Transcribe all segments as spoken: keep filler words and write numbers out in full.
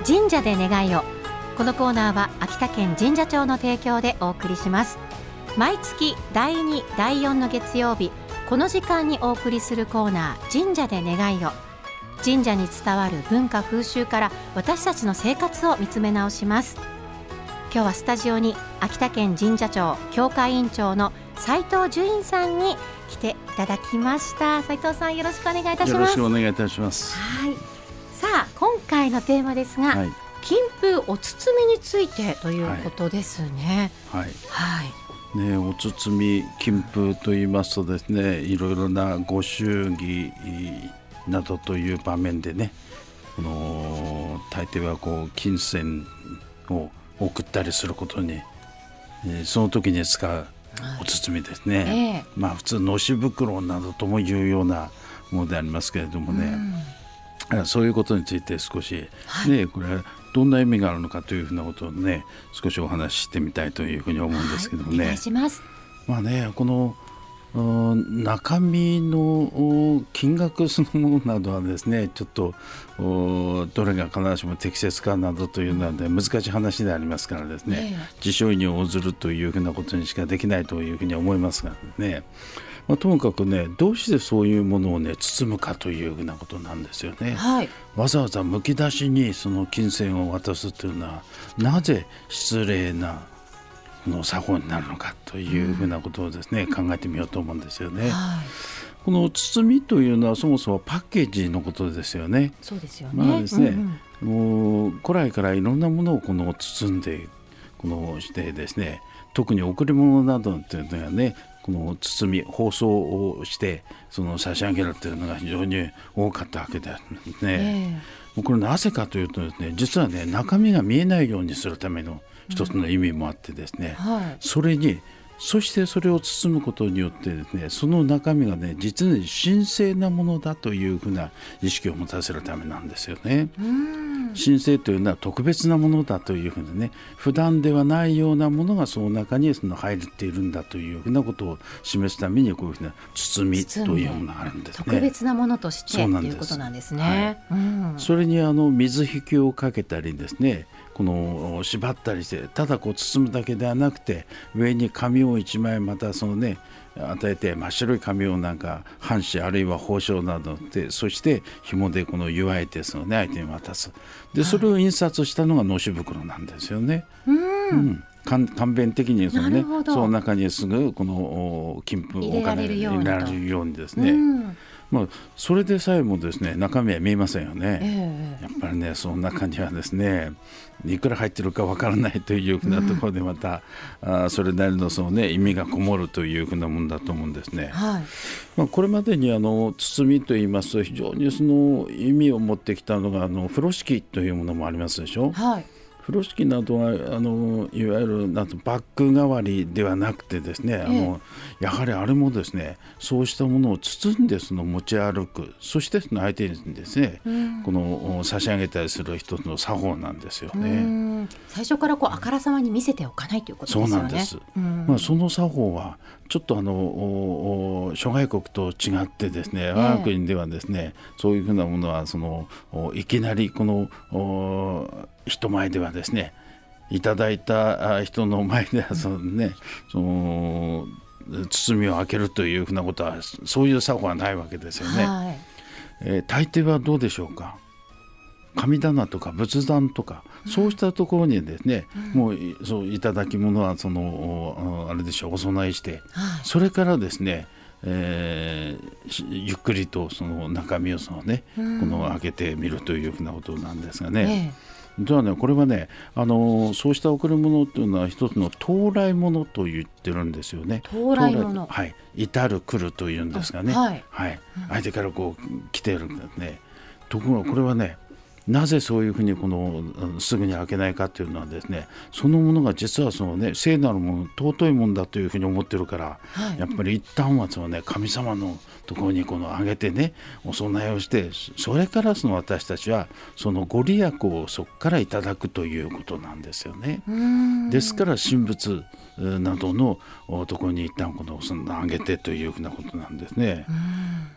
神社で願いを。このコーナーは秋田県神社庁の提供でお送りします。毎月だいに、だいよんの月曜日、この時間にお送りするコーナー、神社で願いを。神社に伝わる文化風習から私たちの生活を見つめ直します。今日はスタジオに秋田県神社庁協会委員長の斉藤樹院さんに来ていただきました。斉藤さん、よろしくお願いいたします。 よろしくお願いいたします。 はい、さあ今回のテーマですが、はい、金風お包みについてということですね。はい、はいはいね、お包み金風と言いますとですね、いろいろなご祝儀などという場面でね、この大抵はこう金銭を送ったりすることに、えー、その時に使うお包みですね、はい、えー、まあ普通のし袋などともいうようなものでありますけれどもね、うん、そういうことについて少し、はい、ね、これどんな意味があるのかというふうなことをね、少しお話ししてみたいというふうに思うんですけどもね、はい、お願いします。まあね、この中身の金額そのものなどはですね、ちょっとどれが必ずしも適切かなどというのは難しい話でありますからですね、えー、自称に応ずるというふうなことにしかできないというふうに思いますがね、まあ、ともかくね、どうしてそういうものをね包むかというふうなことなんですよね、はい、わざわざむき出しにその金銭を渡すというのはなぜ失礼なの作法になるのかというふうなことをですね、うん、考えてみようと思うんですよね、はい、この包みというのはそもそもパッケージのことですよね。 そうですよね。 まあですね、うんうん、もう古来からいろんなものをこの包んでこのしてですね、特に贈り物などというのはね、この包み包装をしてその差し上げるというのが非常に多かったわけですね、えー、これなぜかというとですね、実はね、中身が見えないようにするための一つの意味もあってですね、うん、はい、それにそしてそれを包むことによってですね、その中身がね、実に神聖なものだというふうな意識を持たせるためなんですよね。うん、神聖というのは特別なものだというふうにね、普段ではないようなものがその中にその入っているんだというふうなことを示すために、こういうふうな包みというものがあるんですね。 特別なものとしてということなんですね。 はい、うん、それにあの水引きをかけたりですね、この縛ったりして、ただこう包むだけではなくて、上に紙を一枚またそのね与えて、真っ白い紙をなんか半紙あるいは包丁などで、そして紐でこの結わえてその、ね、相手に渡す。でそれを印刷したのがのし袋なんですよね。うん、うん、簡便的にその、ね、その中にすぐこの金粉お金が入れられるようにですね、うん、まあ、それでさえもですね、中身は見えませんよね、えー、やっぱりね、その中にはですね、いくら入ってるかわからないというふうなところでまた、うん、あそれなりのその、ね、意味がこもるというふうなものだと思うんですね、はい、まあ、これまでにあの包みといいますと、非常にその意味を持ってきたのがあの風呂敷というものもありますでしょ、はい、風呂敷などはあのいわゆるなんとバッグ代わりではなくてですね、あのやはりあれもですね、そうしたものを包んでその持ち歩く、そしてその相手にですね、うん、この差し上げたりする一つの作法なんですよね。うん、 最初からこうあからさまに見せておかないということですよね。 そうなんです、うん、まあ、その作法はちょっとあの諸外国と違ってですね、我が国ではですね、そういうふうなものはそのいきなりこの人前ではですね、いただいた人の前ではその、ね、その包みを開けるというふうなことは、そういう作法はないわけですよね、はい、えー、大抵はどうでしょうか、神棚とか仏壇とか、うん、そうしたところにですね、うん、もうそういただき物はそのあれでしょう、お供えして、はい、それからですね、えー、ゆっくりとその中身をその、ね、うん、この開けてみるというふうなことなんですがね、ええ、ではね、これはね、あのそうした贈り物というのは一つの到来物と言ってるんですよね。 到来物、 はい、至る来るというんですがね、はいはい、相手からこう来ているんですね。ところがこれはね、なぜそういうふうにこのすぐに開けないかというのはですね、そのものが実はその、ね、聖なるもの、尊いものだというふうに思ってるから、はい、やっぱり一旦はその、ね、神様のところにこのあげてね、お供えをして、それからその私たちはそのご利益をそこからいただくということなんですよね。ですから神仏などのところに一旦このお供えをあげてというふうなことなんですね。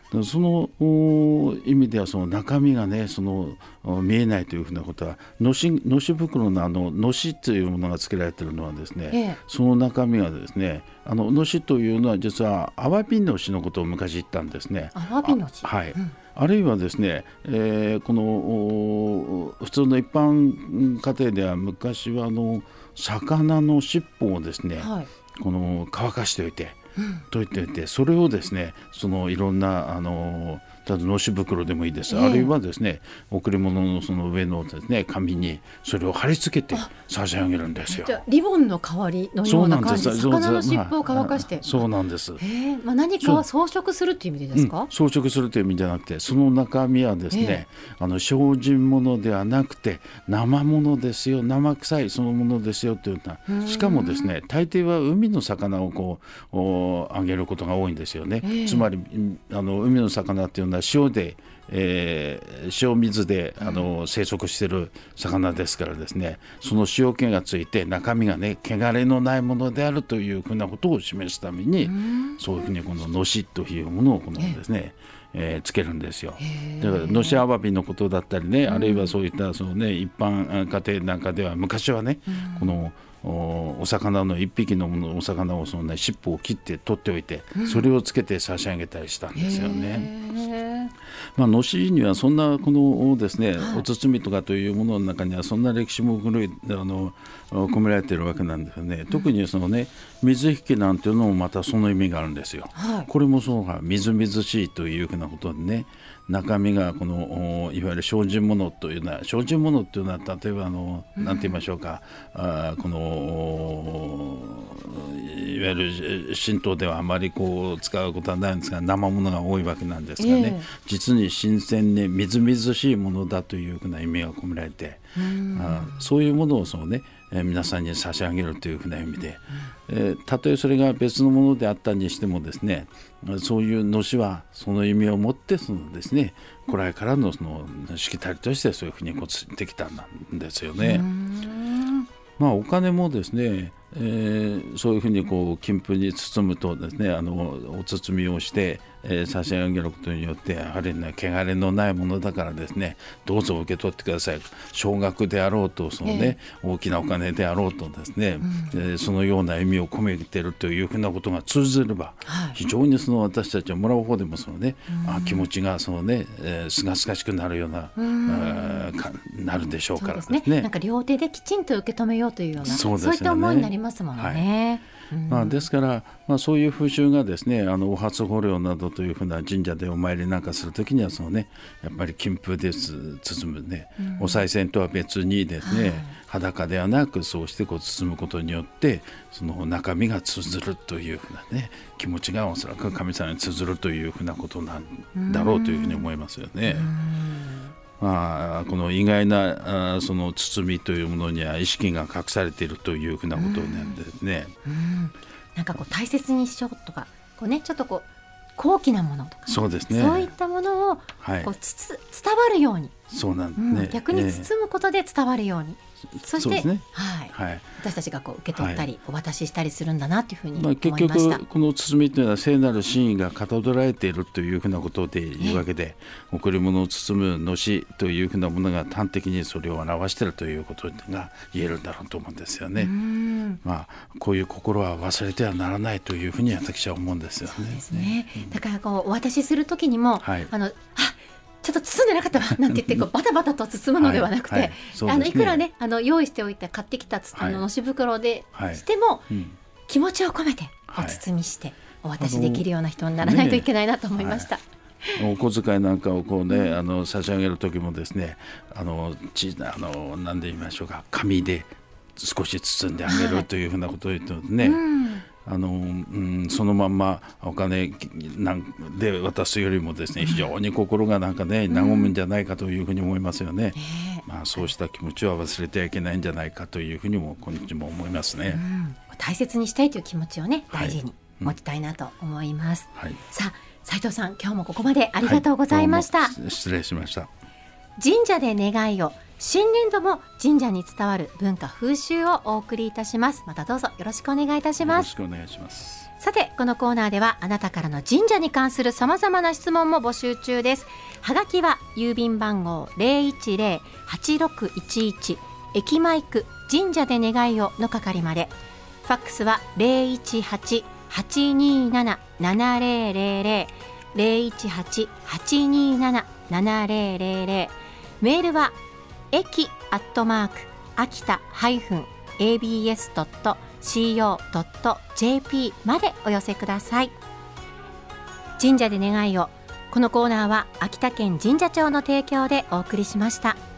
その意味ではその中身がねその見えないというふうなことはのし、のし袋のあののしというものが付けられているのはですね、ええ、その中身がですねあののしというのは実はアワビのしのことを昔言ったんですね。 アワビのし、 はい、 うん、 あるいはですね、えー、この普通の一般家庭では昔はあの魚の尻尾をですね、はい、この乾かしておいて溶いておいて、それをですねそのいろんなあのただのし袋でもいいです、えー、あるいはですね贈り物のその上のですね紙にそれを貼り付けて差し上げるんですよ。 じゃあリボンの代わりのような感じで魚の尻尾を乾かして、 そうなんです。 えーまあ、何かは装飾するという意味でですか？ うん、装飾するという意味じゃなくて、その中身はですね、えー、あの精進物ではなくて生物ですよ、生臭いそのものですよというような、しかもですね大抵は海の魚をこうあげることが多いんですよね、えー、つまりあの海の魚っていうのは塩で、えー、塩水であの生息している魚ですからですね、その塩気がついて中身がね汚れのないものであるというふうなことを示すために、そういうふうにこののしというものをこのですね、えー、つけるんですよ。だからのしアワビのことだったりね、あるいはそういったその、ね、一般家庭なんかでは昔はね、このお魚の一匹のお魚をその、ね、尻尾を切って取っておいて、それをつけて差し上げたりしたんですよね。まあ、のしにはそんなこのですね、はい、お包みとかというものの中にはそんな歴史も古いあの込められているわけなんですよね。特にそのね水引きなんていうのもまたその意味があるんですよ、はい、これもそうがみずみずしいというふうなことでね、中身がこのいわゆる精進物というのは精進物というのは例えばあの何て言いましょうか、うん、あこのいわゆる神道ではあまりこう使うことはないんですが生物が多いわけなんですがね、えー、実に新鮮でみずみずしいものだというふうな意味が込められて、あそういうものをそうねえー、皆さんに差し上げるというふうな意味で、えー、たとえそれが別のものであったにしてもですね、そういうのしはその意味を持ってそのですね古来からのそのしきたりとしてそういうふうにこうできたんですよね。まあ、お金もですね、えー、そういうふうにこう金粉に包むとですねあのお包みをして、えー、差し上げることによってやはりね汚れのないものだからですねどうぞ受け取ってください、少額であろうとその、ねえー、大きなお金であろうとですね、うんえー、そのような意味を込めているというふうなことが通じれば、はい、非常にその私たちはもらう方でもその、ねうん、あ気持ちがそのねすがすがしくなるような、うん、かなるでしょうからですね。 そうですね、なんか両手できちんと受け止めようというようなそうですよね、そういった思いになりますもんね。はいうんまあ、 ですから、まあ、そういう風習がですねあのお初法要などというふうな神社でお参りなんかするときにはその、ね、やっぱり金粉で包むね、うん、お賽銭とは別にですね、はい、裸ではなくそうしてこう包むことによってその中身が通ずるというふうな、ね、気持ちがおそらく神様に通ずるというふうなことなんだろうというふうに思いますよね。まあ、この意外なあその包みというものには意識が隠されているというふうなことなんですね。 うんうん、なんかこう大切にしようとかこう、ね、ちょっとこう高貴なものとか、ね、 そうですね、 そういったものをはい、 こうつつ伝わるようにそうなんですね、 うん、逆に包むことで伝わるように、えー、そして、 ねはいはい、 私たちがこう受け取ったり、はい、お渡ししたりするんだなというふうに思いました。 まあ、結局この包みというのは聖なる真意がかたどられているというふうなことでいうわけで、えー、贈り物を包むのしというふうなものが端的にそれを表しているということが言えるんだろうと思うんですよね。うんまあ、こういう心は忘れてはならないというふうに私は思うんですよね。 そうですね、うん、だからこうお渡しする時にも、はい、あのあちょっと包んでなかったわなんて言ってこうバタバタと包むのではなくて、はいはいね、あのいくらねあの用意しておいた買ってきたあののし袋でしても、はいうん、気持ちを込めてお包みしてお渡しできるような人にならないといけないなと思いました。 お小遣いなんかをこう、ねうん、あの差し上げる時もですねあのちあの何で言いましょうか紙で少し包んであげるというふうなことを言ってね、はいうんあのうん、そのまんまお金なんで渡すよりもですね非常に心がなんかね和むんじゃないかというふうに思いますよね。うんまあ、そうした気持ちは忘れてはいけないんじゃないかというふうにも今日も思いますね。うん、 大切にしたいという気持ちをね大事に持ちたいなと思います。はいうん、さあ斉藤さん今日もここまでありがとうございました。はい、 失礼しました。 神社で願いを新年度も神社に伝わる文化風習をお送りいたします。またどうぞよろしくお願いいたします。 よろしくお願いします。 さてこのコーナーではあなたからの神社に関するさまざまな質問も募集中です。はがきは郵便番号 ゼロいちゼロ はちろくいちいち 駅前区神社で願いをの係まで。ファックスは ゼロいちはち はちにーなな ななゼロゼロゼロ ゼロいちはち はちにーなな ななゼロゼロゼロ。メールは駅アットマーク秋田 エービーエスドットシーオードットジェーピー までお寄せください。神社で願いを。このコーナーは秋田県神社庁の提供でお送りしました。